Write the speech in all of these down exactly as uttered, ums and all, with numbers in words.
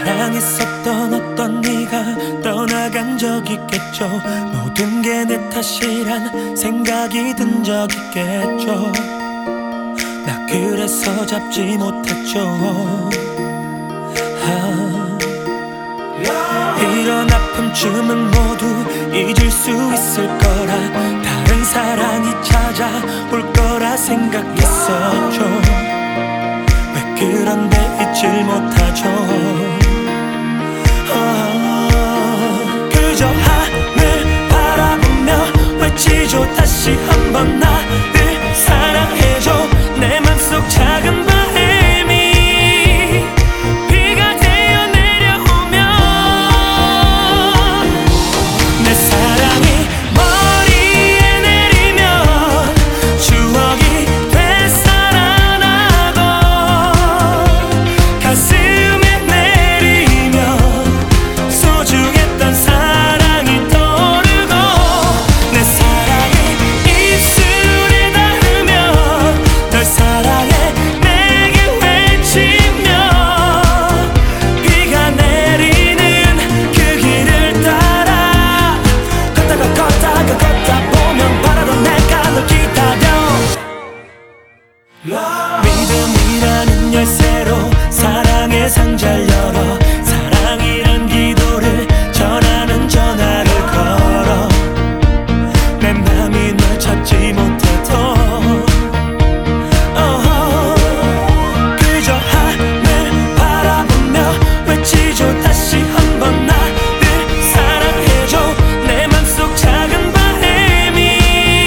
사랑했었던 어떤 네가 떠나간 적 있겠죠. 모든 게 내 탓이란 생각이 든 적 있겠죠. 나 그래서 잡지 못했죠. 아, 이런 아픔쯤은 모두 잊을 수 있을 거라, 다른 사랑이 찾아올 거라 생각했었죠. 왜 그런데 잊질 못하죠. 아, 그저 하늘 바라보며 외치죠. 다시 한번 나를 사랑해줘. 내 맘속 작은 바람이 비가 되어 내려오면 내 사랑이 머리에 내리면 추억이 되살아나고 가슴에 내리면 소중했던 사랑이 떠오르고 내 사랑이 입술에 닿으면 널 사랑해 내게 외치며 비가 내리는 그 길을 따라 걷다가 걷다가 걷다 보면 바라던 내가 널 기다려. 믿음이라는 열쇠로 사랑의 상자를 열어 사랑이란 기도를 전하는 전화를 걸어 내 맘이 널 찾지 못해도 oh, 그저 하늘 바라보며 외치죠. 다시 한번 나를 사랑해줘. 내 맘속 작은 바람이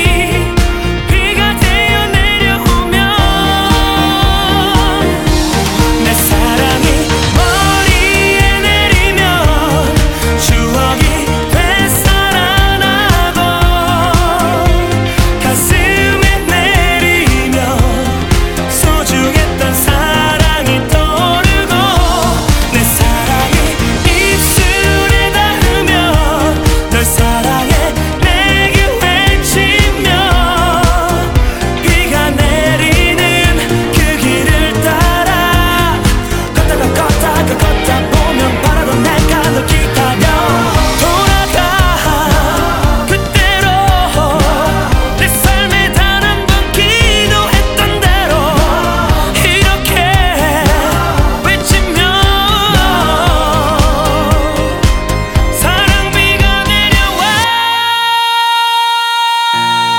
비가 되어 내려오면 내 사랑이 머리에 내리면 추억이 되살아나고 가슴에 내리면 소중했던 사랑이 떠오르고 내 사랑이 입술에 닿으면 널 사랑해 내게 외치며 비가 내리는 그 길을 따라 걷다가 걷다가 걷다 보면 바라던 내가 널 기다려. 돌아가 그때로 내 삶에 단 한 번 기도했던 대로 이렇게 외치며 사랑비가 내려와.